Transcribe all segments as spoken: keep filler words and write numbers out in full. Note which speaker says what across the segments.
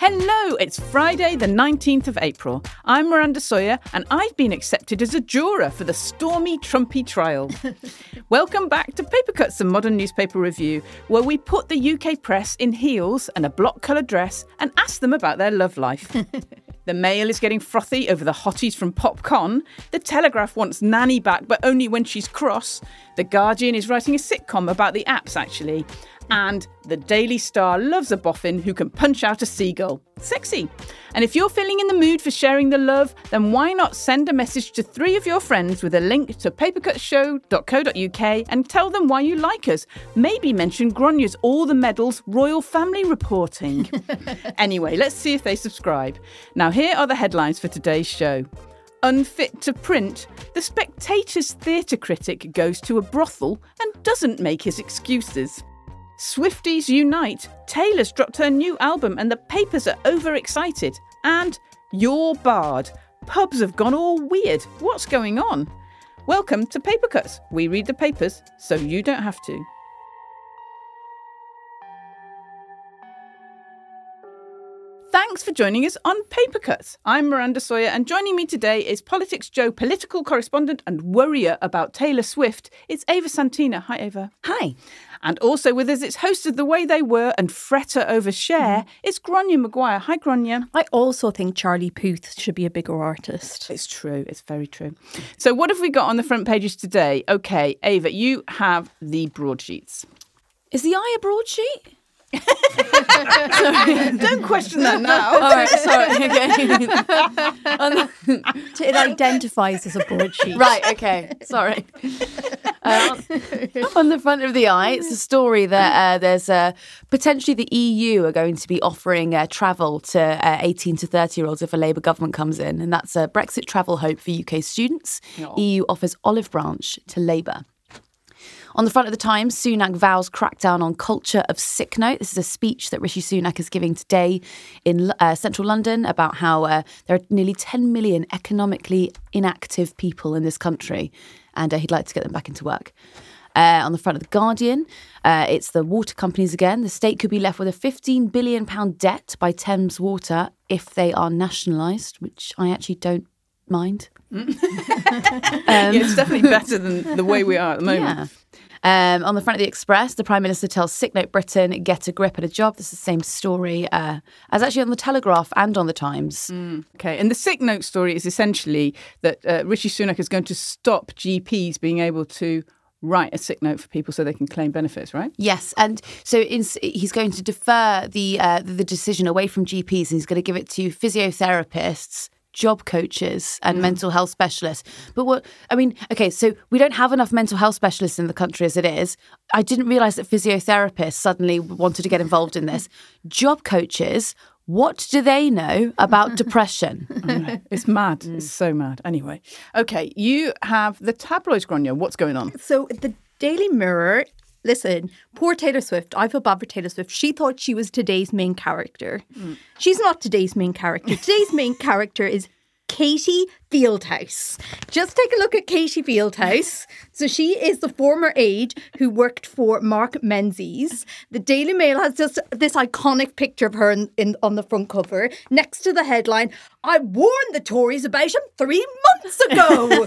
Speaker 1: Hello, it's Friday the nineteenth of April. I'm Miranda Sawyer and I've been accepted as a juror for the stormy Trumpy trial. Welcome back to Paper Cuts, a modern newspaper review, where we put the U K press in heels and a block-coloured dress and ask them about their love life. The Mail is getting frothy over the hotties from PopCon. The Telegraph wants Nanny back, but only when she's cross. The Guardian is writing a sitcom about the apps, actually. And the Daily Star loves a boffin who can punch out a seagull. Sexy. And if you're feeling in the mood for sharing the love, then why not send a message to three of your friends with a link to papercutshow dot co dot uk and tell them why you like us. Maybe mention Gronya's All the Medals Royal Family Reporting. Anyway, let's see if they subscribe. Now, here are the headlines for today's show. Unfit to print, the Spectator's theatre critic goes to a brothel and doesn't make his excuses. Swifties unite. Taylor's dropped her new album and the papers are overexcited. And you're barred. Pubs have gone all weird. What's going on? Welcome to Paper Cuts. We read the papers so you don't have to. Thanks for joining us on Paper Cuts. I'm Miranda Sawyer and joining me today is Politics Joe political correspondent and worrier about Taylor Swift. It's Ava Santina. Hi, Ava.
Speaker 2: Hi.
Speaker 1: And also with us, it's host of The Way They Were and fretter over Cher. Mm. It's Gronya Maguire. Hi, Gronya.
Speaker 2: I also think Charlie Puth should be a bigger artist.
Speaker 1: It's true. It's very true. So what have we got on the front pages today? OK, Ava, you have the broadsheets.
Speaker 2: Is the eye a broadsheet?
Speaker 1: Sorry, don't question that now.
Speaker 2: All right, sorry. Okay. It identifies as a broadsheet.
Speaker 3: Right, okay. Sorry. Uh, on the front of the eye, it's a story that uh, there's uh, potentially the E U are going to be offering uh, travel to uh, eighteen to thirty-year-olds if a Labour government comes in. And that's a Brexit travel hope for U K students. Oh. E U offers olive branch to Labour. On the front of the Times, Sunak vows crackdown on culture of sick note. This is a speech that Rishi Sunak is giving today in uh, central London about how uh, there are nearly ten million economically inactive people in this country and uh, he'd like to get them back into work. Uh, on the front of the Guardian, uh, it's the water companies again. The state could be left with a fifteen billion pounds debt by Thames Water if they are nationalised, which I actually don't mind.
Speaker 1: um, yeah, it's definitely better than the way we are at the moment.
Speaker 3: Yeah. Um, on the front of the Express, the Prime Minister tells Sick Note Britain, get a grip at a job. This is the same story uh, as actually on the Telegraph and on the Times.
Speaker 1: Mm, okay, and the Sick Note story is essentially that uh, Rishi Sunak is going to stop G Ps being able to write a sick note for people so they can claim benefits, right?
Speaker 3: Yes, and so in, he's going to defer the uh, the decision away from G Ps and he's going to give it to physiotherapists, job coaches and mm. mental health specialists. But what, I mean, okay, so we don't have enough mental health specialists in the country as it is. I didn't realise that physiotherapists suddenly wanted to get involved in this. Job coaches, what do they know about depression?
Speaker 1: I know. It's mad. Mm. It's so mad. Anyway, okay, you have the tabloids, Gronya. What's going on?
Speaker 2: So the Daily Mirror... Listen, poor Taylor Swift. I feel bad for Taylor Swift. She thought she was today's main character. Mm. She's not today's main character. Today's main character is Katie Fieldhouse. Just take a look at Katie Fieldhouse. So she is the former aide who worked for Mark Menzies. The Daily Mail has just this iconic picture of her in, in, on the front cover. Next to the headline, I warned the Tories about him three months ago.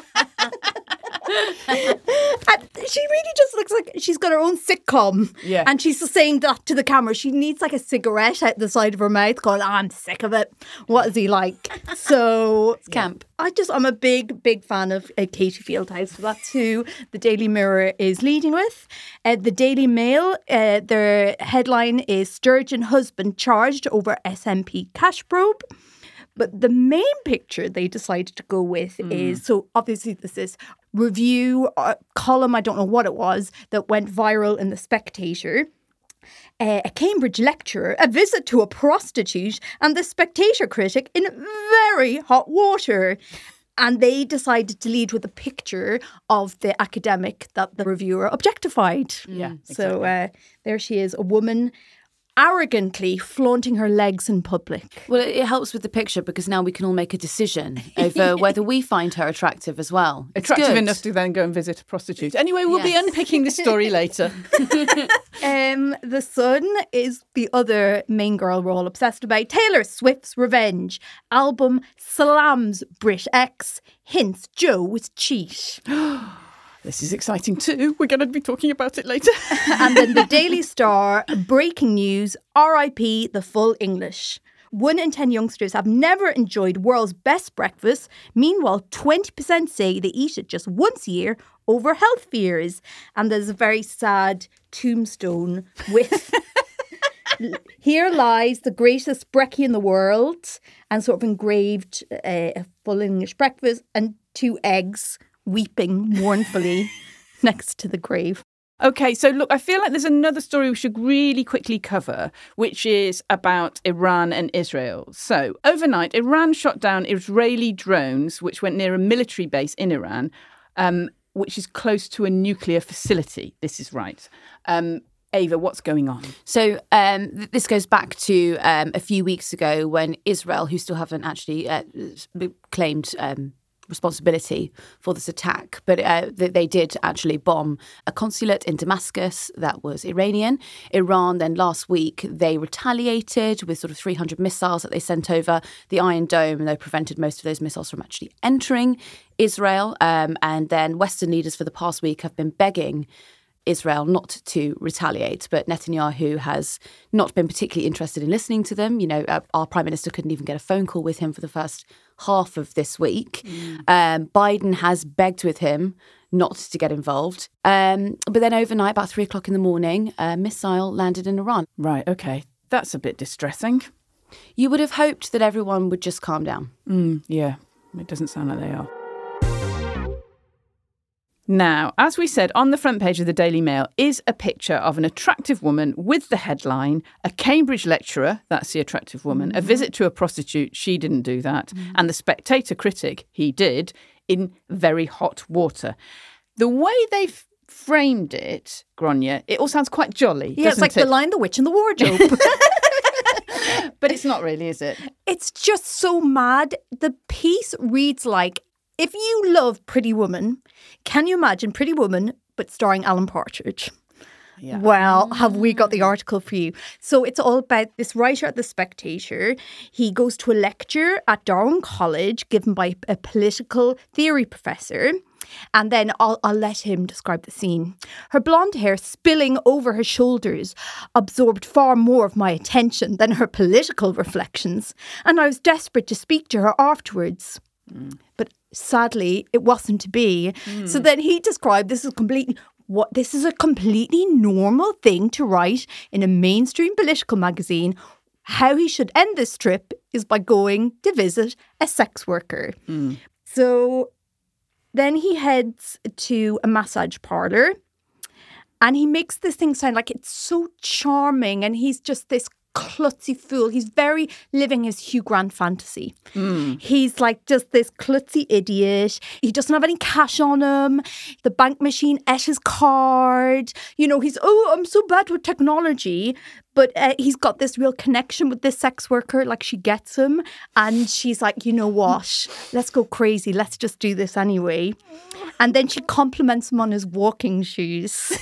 Speaker 2: And she really just looks like she's got her own sitcom.
Speaker 1: Yeah.
Speaker 2: And she's just saying that to the camera. She needs like a cigarette out the side of her mouth going, oh, I'm sick of it. What is he like? So
Speaker 3: it's camp.
Speaker 2: I just, I'm a big, big fan of uh, Katie Fieldhouse. So that's who the Daily Mirror is leading with. Uh, the Daily Mail, uh, their headline is Sturgeon husband charged over S N P cash probe. But the main picture they decided to go with mm. is, so obviously this is review uh, column, I don't know what it was, that went viral in The Spectator. Uh, a Cambridge lecturer, a visit to a prostitute, and the Spectator critic in very hot water. And they decided to lead with a picture of the academic that the reviewer objectified.
Speaker 1: Yeah,
Speaker 2: So
Speaker 1: exactly.
Speaker 2: uh, there she is, a woman arrogantly flaunting her legs in public.
Speaker 3: Well, it, it helps with the picture because now we can all make a decision over whether we find her attractive as well. It's
Speaker 1: Attractive
Speaker 3: good.
Speaker 1: enough to then go and visit a prostitute. Anyway, we'll be
Speaker 3: Yes.
Speaker 1: unpicking the story later.
Speaker 2: Um, the Sun is the other main girl we're all obsessed about. Taylor Swift's Revenge album slams Brit X, hints Joe was cheat.
Speaker 1: This is exciting too. We're going to be talking about it later.
Speaker 2: And then the Daily Star, breaking news, R I P the full English. One in ten youngsters have never enjoyed world's best breakfast. Meanwhile, twenty percent say they eat it just once a year over health fears. And there's a very sad tombstone with here lies the greatest brekkie in the world, and sort of engraved uh, a full English breakfast and two eggs weeping mournfully next to the grave.
Speaker 1: Okay, so look, I feel like there's another story we should really quickly cover, which is about Iran and Israel. So overnight, Iran shot down Israeli drones, which went near a military base in Iran, um, which is close to a nuclear facility. This is right. Um, Ava, what's going on?
Speaker 3: So um, th- this goes back to um, a few weeks ago when Israel, who still haven't actually uh, claimed um, responsibility for this attack, but uh, they, they did actually bomb a consulate in Damascus that was Iranian. Iran then last week, they retaliated with sort of three hundred missiles that they sent over the Iron Dome, and they prevented most of those missiles from actually entering Israel. Um, and then Western leaders for the past week have been begging Israel not to retaliate, but Netanyahu has not been particularly interested in listening to them. You know, uh, our Prime Minister couldn't even get a phone call with him for the first half of this week. Mm. Um, Biden has begged with him not to get involved. Um, but then overnight, about three o'clock in the morning, a missile landed in Iran.
Speaker 1: Right, okay. That's a bit distressing.
Speaker 3: You would have hoped that everyone would just calm down.
Speaker 1: Mm, yeah, it doesn't sound like they are. Now, as we said, on the front page of the Daily Mail is a picture of an attractive woman with the headline, a Cambridge lecturer, that's the attractive woman, mm-hmm. a visit to a prostitute, she didn't do that, mm-hmm. and the Spectator critic, he did, in very hot water. The way they've framed it, Gráinne, it all sounds quite jolly,
Speaker 2: Yeah, it's like
Speaker 1: it?
Speaker 2: The Lion, the Witch and the Wardrobe.
Speaker 1: But it's not really, is it?
Speaker 2: It's just so mad. The piece reads like, if you love Pretty Woman, can you imagine Pretty Woman but starring Alan Partridge? Yeah. Well, have we got the article for you? So it's all about this writer at The Spectator. He goes to a lecture at Darwin College given by a political theory professor. And then I'll, I'll let him describe the scene. Her blonde hair spilling over her shoulders absorbed far more of my attention than her political reflections. And I was desperate to speak to her afterwards. Mm. But sadly, it wasn't to be. Mm. So then he described this as completely what this is a completely normal thing to write in a mainstream political magazine. How he should end this trip is by going to visit a sex worker. Mm. So then he heads to a massage parlour and he makes this thing sound like it's so charming, and he's just this klutzy fool. He's very living his Hugh Grant fantasy. Mm. He's like just this klutzy idiot. He doesn't have any cash on him. The bank machine ate his card. You know, he's, oh, I'm so bad with technology. But uh, he's got this real connection with this sex worker. Like, she gets him and she's like, you know what? Let's go crazy. Let's just do this anyway. And then she compliments him on his walking shoes.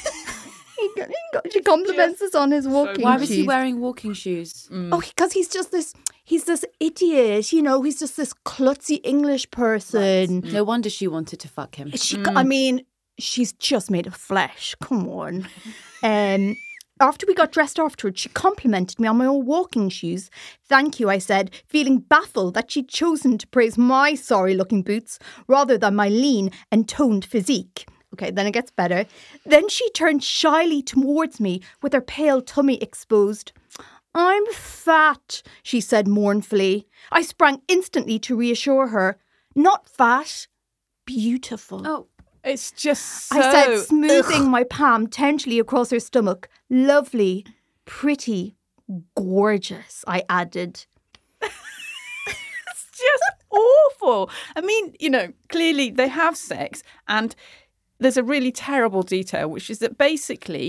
Speaker 2: She compliments us on his walking shoes.
Speaker 3: Why was he wearing walking shoes?
Speaker 2: Mm. Oh, because he's just this, he's this idiot, you know, he's just this klutzy English person.
Speaker 3: Right. No wonder she wanted to fuck him.
Speaker 2: She, mm. I mean, she's just made of flesh. Come on. um, after we got dressed afterwards, she complimented me on my old walking shoes. Thank you, I said, feeling baffled that she'd chosen to praise my sorry-looking boots rather than my lean and toned physique. Okay, then it gets better. Then she turned shyly towards me with her pale tummy exposed. I'm fat, she said mournfully. I sprang instantly to reassure her. Not fat, beautiful.
Speaker 1: Oh, it's just so...
Speaker 2: I said, smoothing ugh. my palm tenderly across her stomach. Lovely, pretty, gorgeous, I added.
Speaker 1: It's just awful. I mean, you know, clearly they have sex and... there's a really terrible detail, which is that basically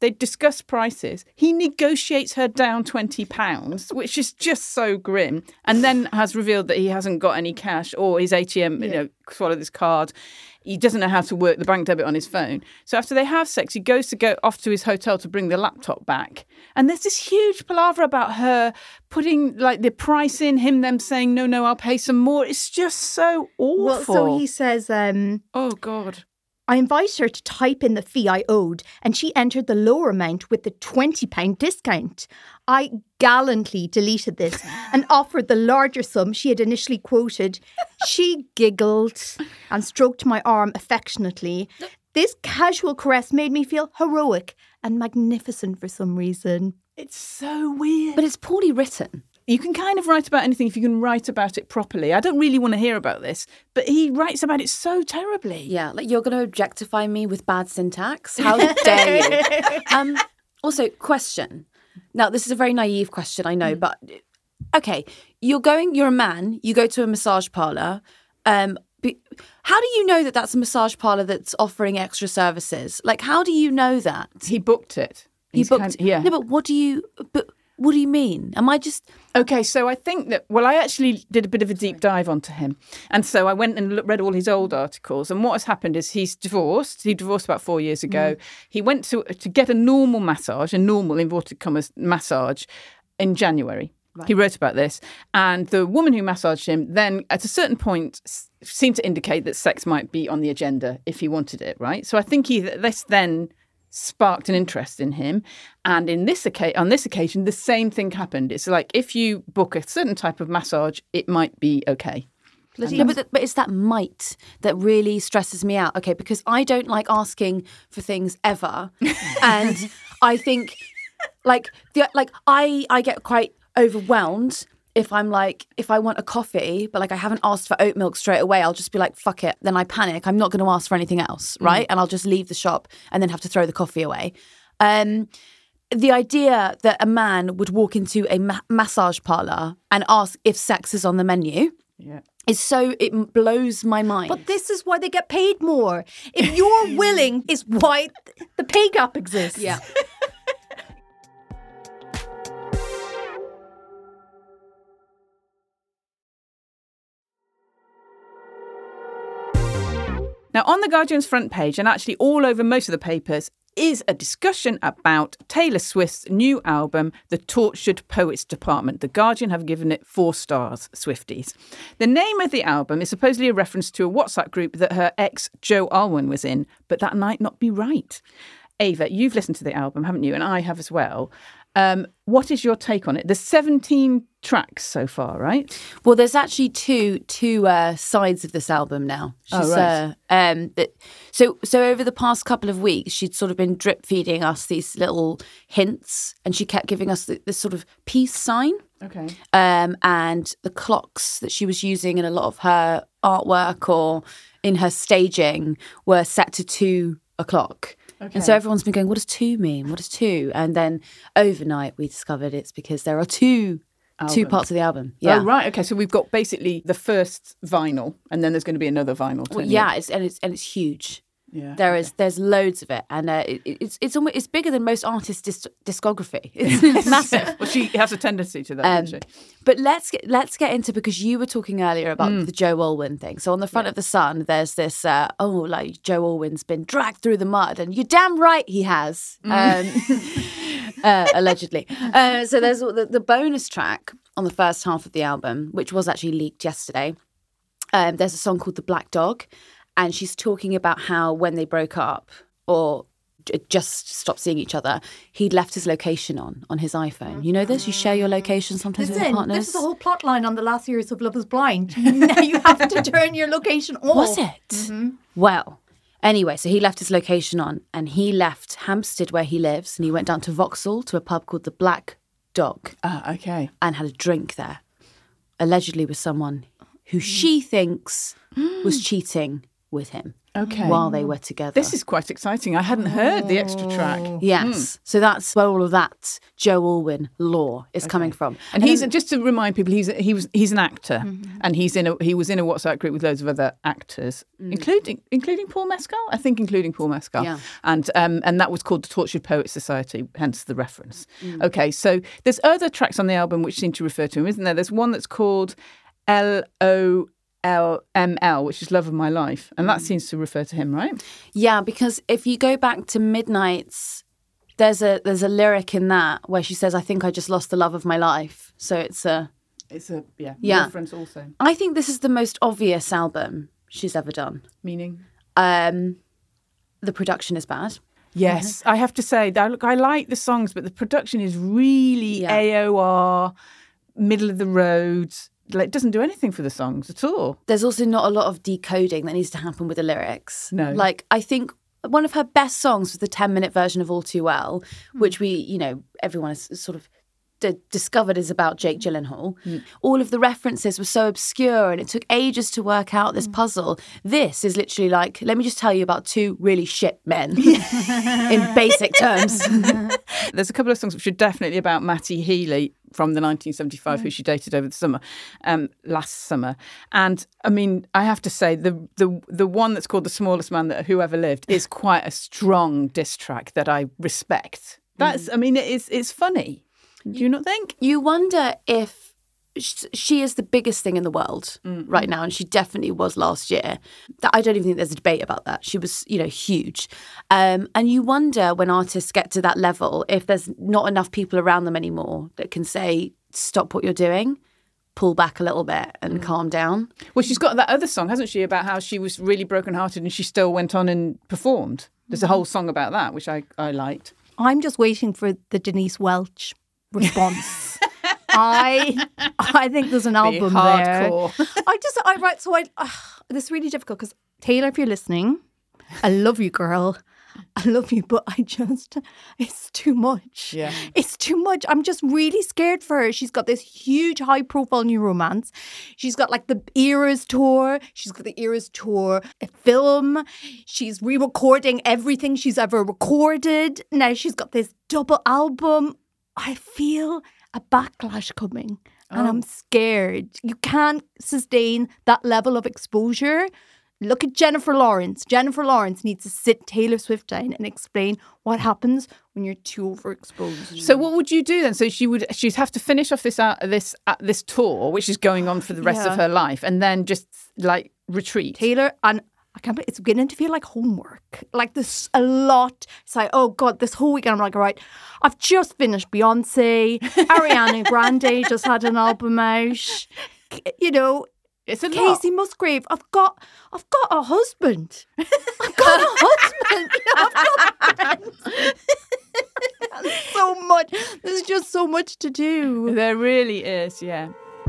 Speaker 1: They discuss prices. He negotiates her down twenty pounds, which is just so grim, and then has revealed that he hasn't got any cash or his A T M, yeah. you know, swallowed his card. He doesn't know how to work the bank debit on his phone. So after they have sex, he goes to go off to his hotel to bring the laptop back. And there's this huge palaver about her putting like the price in, him them saying, no, no, I'll pay some more. It's just so awful.
Speaker 2: Well, so he says, um,
Speaker 1: oh, God.
Speaker 2: I invited her to type in the fee I owed, and she entered the lower amount with the twenty pounds discount. I gallantly deleted this and offered the larger sum she had initially quoted. She giggled and stroked my arm affectionately. This casual caress made me feel heroic and magnificent for some reason.
Speaker 1: It's so weird.
Speaker 3: But it's poorly written.
Speaker 1: You can kind of write about anything if you can write about it properly. I don't really want to hear about this, but he writes about it so terribly.
Speaker 3: Yeah, like you're going to objectify me with bad syntax? How dare you? Um, also, question. Now, this is a very naive question, I know, mm. but okay, you're going, you're a man, you go to a massage parlour. Um, be, how do you know that that's a massage parlour that's offering extra services? Like, how do you know that?
Speaker 1: He booked it.
Speaker 3: He
Speaker 1: He's
Speaker 3: booked
Speaker 1: kind
Speaker 3: it.
Speaker 1: Yeah.
Speaker 3: No, but what do you... But, What do you mean? Am I just...
Speaker 1: Okay, so I think that, well, I actually did a bit of a deep dive onto him. And so I went and read all his old articles. And what has happened is he's divorced. He divorced about four years ago. Mm. He went to to get a normal massage, a normal, inverted commas, massage in January. Right. He wrote about this. And the woman who massaged him then, at a certain point, seemed to indicate that sex might be on the agenda if he wanted it, right? So I think he this then... sparked an interest in him. And in this oca- on this occasion, the same thing happened. It's like if you book a certain type of massage, it might be okay.
Speaker 3: Yeah, but, but it's that might that really stresses me out. Okay, because I don't like asking for things ever. And I think like the, like I I get quite overwhelmed if I'm like, if I want a coffee, but like I haven't asked for oat milk straight away, I'll just be like, fuck it. Then I panic. I'm not going to ask for anything else, right? Mm. And I'll just leave the shop and then have to throw the coffee away. Um, the idea that a man would walk into a ma- massage parlour and ask if sex is on the menu yeah. is so, it blows my mind.
Speaker 2: But this is why they get paid more. If you're willing is why the pay gap exists.
Speaker 3: Yeah.
Speaker 1: Now, on The Guardian's front page, and actually all over most of the papers, is a discussion about Taylor Swift's new album, The Tortured Poets Department. The Guardian have given it four stars, Swifties. The name of the album is supposedly a reference to a WhatsApp group that her ex, Joe Alwyn, was in, but that might not be right. Ava, you've listened to the album, haven't you? And I have as well. Um, what is your take on it? There's seventeen tracks so far, right?
Speaker 3: Well, there's actually two two uh, sides of this album now. She's,
Speaker 1: oh, right.
Speaker 3: Uh, um, that, so, so over the past couple of weeks, she'd sort of been drip feeding us these little hints, and she kept giving us this sort of peace sign.
Speaker 1: Okay.
Speaker 3: Um, and the clocks that she was using in a lot of her artwork or in her staging were set to two o'clock. Okay. And so everyone's been going, what does two mean? What does two? And then overnight we discovered it's because there are two album. two parts of the album. Yeah.
Speaker 1: Oh, right. Okay. So we've got basically the first vinyl and then there's going to be another vinyl.
Speaker 3: Well, yeah. It's, and it's and it's huge.
Speaker 1: Yeah.
Speaker 3: There okay. is there's loads of it, and uh, it, it's it's almost it's bigger than most artists' dis- discography. It's, it's massive.
Speaker 1: Well, she has a tendency to that, um, doesn't she?
Speaker 3: But let's get let's get into, because you were talking earlier about mm. the Joe Alwyn thing. So on the front yeah. of the Sun, there's this uh, oh, like Joe Alwyn's been dragged through the mud, and you're damn right he has, mm. um, uh, allegedly. Uh, so there's the, the bonus track on the first half of the album, which was actually leaked yesterday. Um, there's a song called "The Black Dog." And she's talking about how when they broke up or just stopped seeing each other, he'd left his location on, on his iPhone. You know this? You share your location sometimes
Speaker 2: Listen,
Speaker 3: with your partners.
Speaker 2: This is the whole plot line on the last series of Love is Blind. Now you have to turn your location off.
Speaker 3: Was it?
Speaker 2: Mm-hmm.
Speaker 3: Well, anyway, so he left his location on, and he left Hampstead where he lives, and he went down to Vauxhall to a pub called the Black Dog.
Speaker 1: Ah, okay.
Speaker 3: And had a drink there, allegedly with someone who she thinks was cheating with him.
Speaker 1: Okay.
Speaker 3: While they were together.
Speaker 1: This is quite exciting. I hadn't heard the extra track.
Speaker 3: Yes.
Speaker 1: Mm.
Speaker 3: So that's where all of that Joe Alwyn lore is okay. coming from.
Speaker 1: And, and he's then, just to remind people, he's he was he's an actor, mm-hmm. and he's in a he was in a WhatsApp group with loads of other actors, mm. including including Paul Mescal. I think including Paul Mescal.
Speaker 3: Yeah.
Speaker 1: And um and that was called the Tortured Poets Society, hence the reference. Mm. Okay, so there's other tracks on the album which seem to refer to him, isn't there? There's one that's called L O L M L, which is Love of My Life. And that seems to refer to him, right?
Speaker 3: Yeah, because if you go back to Midnights, there's a there's a lyric in that where she says, I think I just lost the love of my life. So it's a...
Speaker 1: It's a, yeah,
Speaker 3: yeah.
Speaker 1: reference also.
Speaker 3: I think this is the most obvious album she's ever done.
Speaker 1: Meaning?
Speaker 3: Um, the production is bad.
Speaker 1: Yes, mm-hmm. I have to say, that, look, I like the songs, but the production is really yeah. A O R, middle of the road. Like, it doesn't do anything for the songs at all.
Speaker 3: There's also not a lot of decoding that needs to happen with the lyrics.
Speaker 1: No.
Speaker 3: Like, I think one of her best songs was the ten-minute version of All Too Well, mm. which we, you know, everyone has sort of d- discovered is about Jake Gyllenhaal. Mm. All of the references were so obscure and it took ages to work out this mm. puzzle. This is literally like, let me just tell you about two really shit men in basic terms.
Speaker 1: There's a couple of songs which are definitely about Matty Healy from the nineteen seventy-five, mm. who she dated over the summer, um, last summer. And I mean, I have to say, the the the one that's called The Smallest Man That Who Ever Lived is quite a strong diss track that I respect. That's, mm. I mean, it's it's funny. Do you not think?
Speaker 3: You wonder if she is the biggest thing in the world mm. right now, and she definitely was last year. I don't even think there's a debate about that. She was, you know, huge. Um, and you wonder when artists get to that level if there's not enough people around them anymore that can say, stop what you're doing, pull back a little bit and mm. calm down.
Speaker 1: Well, she's got that other song, hasn't she, about how she was really brokenhearted and she still went on and performed. There's a whole song about that, which I, I liked.
Speaker 2: I'm just waiting for the Denise Welch response. I I think there's an album there. I just I right so I uh, this is really difficult because Taylor, if you're listening, I love you, girl. I love you, but I just it's too much.
Speaker 1: Yeah,
Speaker 2: it's too much. I'm just really scared for her. She's got this huge, high-profile new romance. She's got like the Eras tour. She's got the Eras tour, a film. She's re-recording everything she's ever recorded. Now she's got this double album. I feel a backlash coming and oh. I'm scared. You can't sustain that level of exposure. Look at Jennifer Lawrence. Jennifer Lawrence needs to sit Taylor Swift down and explain what happens when you're too overexposed.
Speaker 1: So what would you do then? So she would she'd have to finish off this uh, this uh, this tour, which is going on for the rest yeah. of her life, and then just like retreat.
Speaker 2: Taylor and I can't believe it's beginning to feel like homework. Like there's a lot. It's like, oh God, this whole weekend I'm like, all right, I've just finished Beyonce. Ariana Grande just had an album out. You know,
Speaker 1: it's a
Speaker 2: Casey
Speaker 1: lot.
Speaker 2: Musgrave. I've got, I've got a husband. I've got a husband. You know, I've got friends. So much. There's just so much to do.
Speaker 1: There really is. Yeah.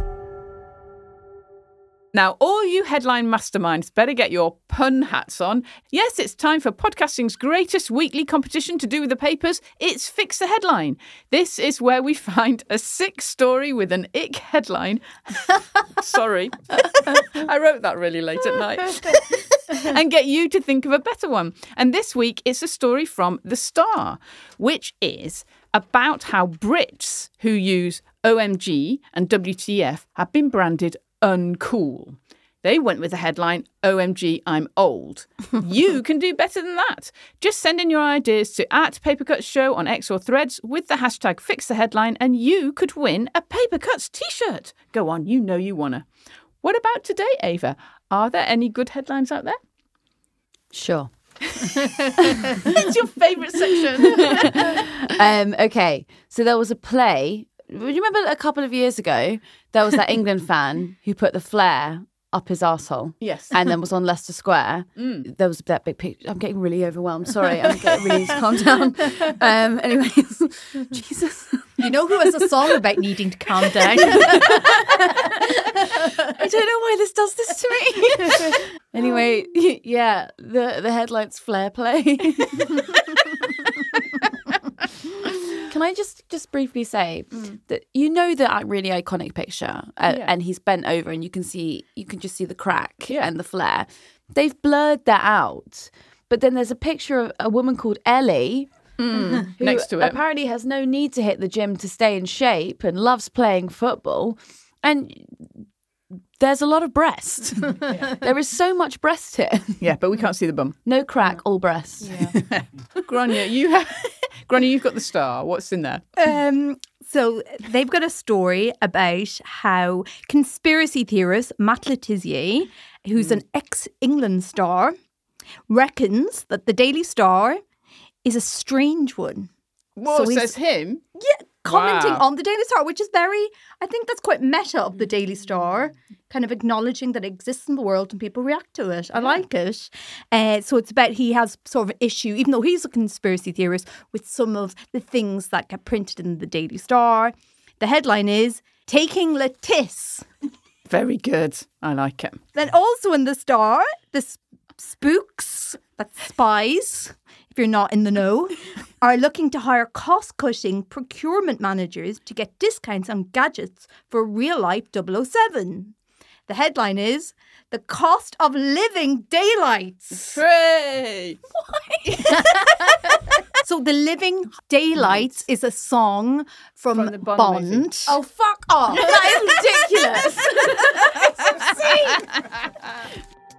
Speaker 1: Now, all you headline masterminds better get your pun hats on. Yes, it's time for podcasting's greatest weekly competition to do with the papers. It's Fix the Headline. This is where we find a sick story with an ick headline. Sorry. I wrote that really late at night. And get you to think of a better one. And this week, it's a story from The Star, which is about how Brits who use O M G and W T F have been branded uncool. They went with the headline, O M G, I'm old. You can do better than that. Just send in your ideas to at Papercuts Show on X or Threads with the hashtag Fix the Headline and you could win a Papercuts t-shirt. Go on, you know you wanna. What about today, Ava? Are there any good headlines out there?
Speaker 3: Sure.
Speaker 1: It's your favourite section.
Speaker 3: um, okay, so there was a play. Do you remember a couple of years ago, there was that England fan who put the flare up his arsehole?
Speaker 1: Yes.
Speaker 3: And then was on Leicester Square. Mm. There was that big picture. I'm getting really overwhelmed. Sorry, I'm getting really to calm down. Um, anyways, Jesus.
Speaker 2: You know who has a song about needing to calm down?
Speaker 3: I don't know why this does this to me. Anyway, yeah, the, the headline's flare play. Can I just, just briefly say mm. that you know that really iconic picture uh, yeah. and he's bent over and you can see you can just see the crack yeah. and the flare. they've blurred that out. But then there's a picture of a woman called Ellie,
Speaker 1: Mm,
Speaker 3: who
Speaker 1: next to it.
Speaker 3: apparently has no need to hit the gym to stay in shape and loves playing football. And there's a lot of breast. Yeah. There is so much breast here.
Speaker 1: Yeah, but we can't see the bum.
Speaker 3: No crack, all breast.
Speaker 2: Yeah.
Speaker 1: Grania, you have Grania, you've got the star. What's in there?
Speaker 2: Um, so they've got a story about how conspiracy theorist Matt Letizia, who's an ex-England star, reckons that the Daily Star is a strange one.
Speaker 1: Whoa,
Speaker 2: So he's-
Speaker 1: says him.
Speaker 2: Yeah, commenting
Speaker 1: Wow.
Speaker 2: on the Daily Star, which is very, I think that's quite meta of the Daily Star, kind of acknowledging that it exists in the world and people react to it. I like it. Uh, so it's about he has sort of an issue, even though he's a conspiracy theorist, with some of the things that get printed in the Daily Star. The headline is, Taking Lettice.
Speaker 1: Very good. I like it.
Speaker 2: Then also in the Star, the s- spooks, that's spies, if you're not in the know, are looking to hire cost-cutting procurement managers to get discounts on gadgets for real-life double oh seven. The headline is, The Cost of Living Daylights.
Speaker 1: Hooray!
Speaker 2: So The Living Daylights is a song from,
Speaker 1: From the Bond
Speaker 2: Bond.
Speaker 1: movie.
Speaker 3: Oh, fuck off. That is ridiculous.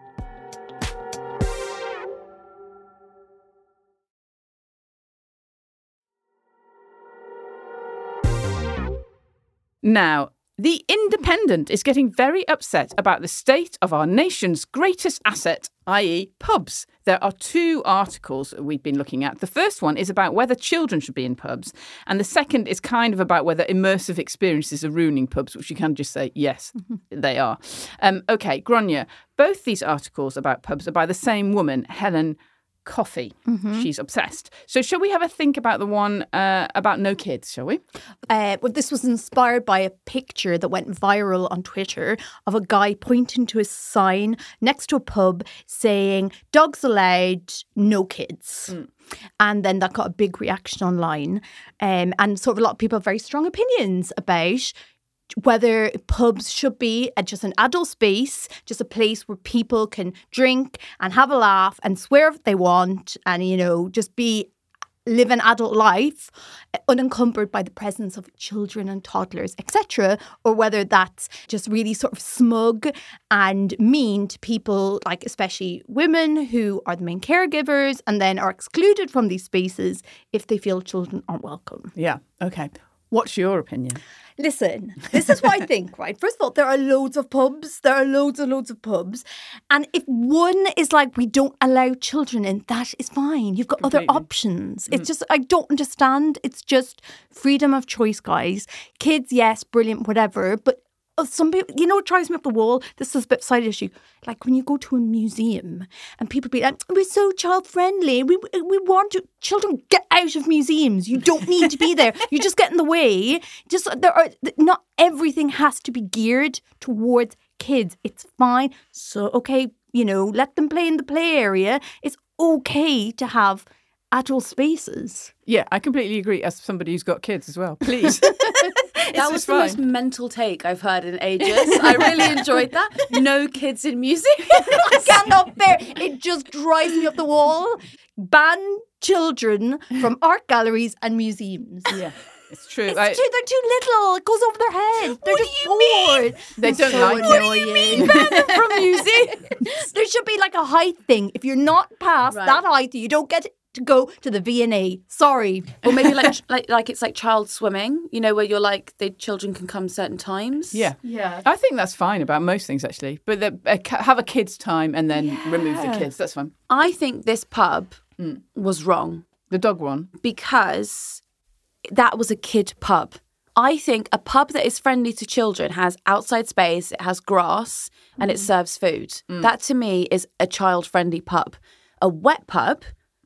Speaker 1: Now, The Independent is getting very upset about the state of our nation's greatest asset, that is pubs. There are two articles that we've been looking at. The first one is about whether children should be in pubs. And the second is kind of about whether immersive experiences are ruining pubs, which you can just say, yes, they are. Um, okay, Grania, both these articles about pubs are by the same woman, Helen Coffey.
Speaker 2: Mm-hmm.
Speaker 1: She's obsessed. So shall we have a think about the one uh, about no kids, shall we?
Speaker 2: Uh, well, this was inspired by a picture that went viral on Twitter of a guy pointing to a sign next to a pub saying, dogs allowed, no kids. Mm. And then that got a big reaction online. Um, and sort of a lot of people have very strong opinions about whether pubs should be a, just an adult space, just a place where people can drink and have a laugh and swear if they want and, you know, just be live an adult life unencumbered by the presence of children and toddlers, et cetera, or whether that's just really sort of smug and mean to people, like especially women who are the main caregivers and then are excluded from these spaces if they feel children aren't welcome.
Speaker 1: Yeah, okay. What's your opinion?
Speaker 2: Listen, this is what I think, right? First of all, there are loads of pubs. There are loads and loads of pubs. And if one is like, we don't allow children in, that is fine. You've got
Speaker 1: Completely.
Speaker 2: other options. Mm. It's just, I don't understand. It's just freedom of choice, guys. Kids, yes, brilliant, whatever. But some people, you know what drives me up the wall? This is a bit of a side issue. Like when you go to a museum and people be like, we're so child friendly. We we want to, children get out of museums. You don't need to be there. You just get in the way. Just there are not everything has to be geared towards kids. It's fine. So okay, you know, let them play in the play area. It's okay to have adult spaces.
Speaker 1: Yeah, I completely agree as somebody who's got kids as well. Please.
Speaker 3: That was the most mental take I've heard in ages. I really enjoyed that. No kids in music.
Speaker 2: I cannot bear. It just drives me up the wall. Ban children from art galleries and museums.
Speaker 1: Yeah, it's true.
Speaker 2: It's
Speaker 1: I,
Speaker 2: too, they're too little. It goes over their head. They're
Speaker 3: What
Speaker 2: just
Speaker 3: do you
Speaker 2: bored.
Speaker 1: They
Speaker 2: It's
Speaker 1: don't
Speaker 2: so
Speaker 1: like it.
Speaker 2: annoying.
Speaker 1: What
Speaker 3: do you mean ban them from music?
Speaker 2: There should be like a height thing. If you're not past
Speaker 3: Right.
Speaker 2: that height, you don't get to go to the V and A. Sorry.
Speaker 3: Or maybe like like like it's like child swimming, you know, where you're like the children can come certain times.
Speaker 1: yeah.
Speaker 2: Yeah.
Speaker 1: I think that's fine about most things, actually. But the, uh, ca- have a kid's time and then remove the kids. That's fine.
Speaker 3: I think this pub
Speaker 1: Mm.
Speaker 3: was wrong
Speaker 1: The dog one.
Speaker 3: because that was a kid pub. I think a pub that is friendly to children has outside space, it has grass, and it serves food. That to me is a child-friendly pub. A wet pub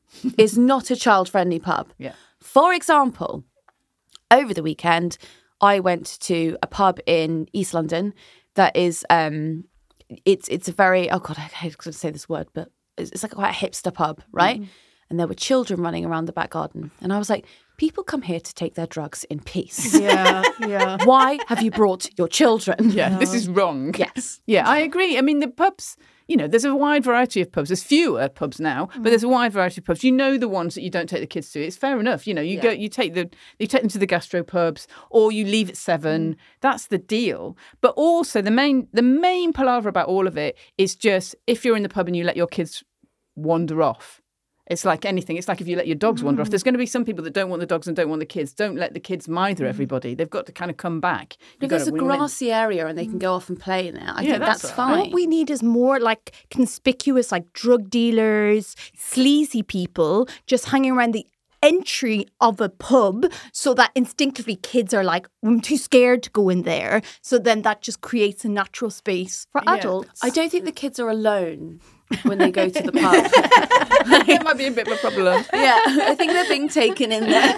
Speaker 3: is not a child-friendly pub.
Speaker 1: Yeah.
Speaker 3: For example, over the weekend, I went to a pub in East London that is, um, it's it's a very, oh God, I hate to say this word, but it's, it's like quite a hipster pub, right? Mm-hmm. and there were children running around the back garden. And I was like, people come here to take their drugs in peace.
Speaker 2: Yeah, yeah.
Speaker 3: Why have you brought your children?
Speaker 1: Yeah, this is wrong.
Speaker 3: Yes.
Speaker 1: Yeah, I agree. I mean, the pubs, you know, there's a wide variety of pubs. There's fewer pubs now, but there's a wide variety of pubs. You know the ones that you don't take the kids to. It's fair enough. You know, you
Speaker 3: Yeah.
Speaker 1: go, you take the, you take them to the gastro pubs, or you leave at seven. Mm. That's the deal. But also the main, the main palaver about all of it is just if you're in the pub and you let your kids wander off. It's like anything. It's like if you let your dogs wander off. There's going to be some people that don't want the dogs and don't want the kids. Don't let the kids mither everybody. They've got to kind of come back.
Speaker 3: If there's a grassy area and they can go off and play in it, I
Speaker 1: Yeah,
Speaker 3: think
Speaker 1: that's
Speaker 3: that's,
Speaker 1: all right.
Speaker 3: fine.
Speaker 2: What we need is more like conspicuous, like drug dealers, sleazy people just hanging around the entry of a pub so that instinctively kids are like, I'm too scared to go in there. So then that just creates a natural space for
Speaker 1: Yeah.
Speaker 2: adults.
Speaker 3: I don't think the kids are alone when they go to the pub.
Speaker 1: It might be a bit of a problem.
Speaker 3: Yeah, I think they're being taken in there.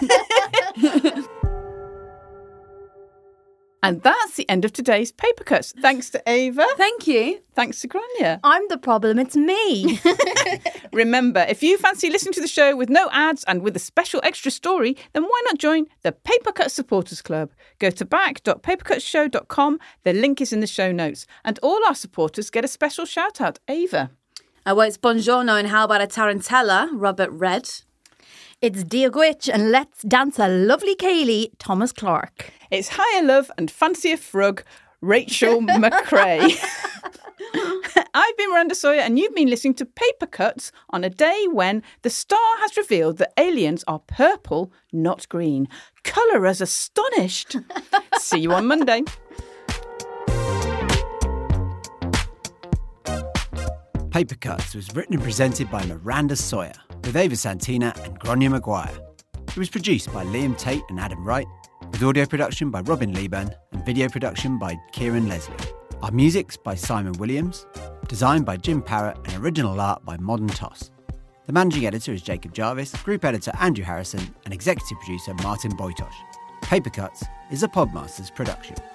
Speaker 1: And that's the end of today's Paper Cuts. Thanks to Ava.
Speaker 3: Thank you.
Speaker 1: Thanks to Grania.
Speaker 2: I'm the problem, it's me.
Speaker 1: Remember, if you fancy listening to the show with no ads and with a special extra story, then why not join the Paper Cuts Supporters Club? Go to back dot paper cuts show dot com. The link is in the show notes. And all our supporters get a special shout out. Ava.
Speaker 3: Uh, well, it's Buongiorno and How About a Tarantella, Robert Red.
Speaker 2: It's Dia Gwitch and Let's Dance a Lovely Kaylee, Thomas Clark.
Speaker 1: It's Higher Love and Fancy a Frog, Rachel McRae. I've been Miranda Sawyer and you've been listening to Paper Cuts on a day when the Star has revealed that aliens are purple, not green. Colour us astonished. See you on Monday.
Speaker 4: Paper Cuts was written and presented by Miranda Sawyer, with Ava Santina and Grania Maguire. It was produced by Liam Tate and Adam Wright, with audio production by Robin Leeburn and video production by Kieran Leslie. Our music's by Simon Williams, designed by Jim Parrott and original art by Modern Toss. The managing editor is Jacob Jarvis, group editor Andrew Harrison and executive producer Martin Boytosh. Paper Cuts is a Podmasters production.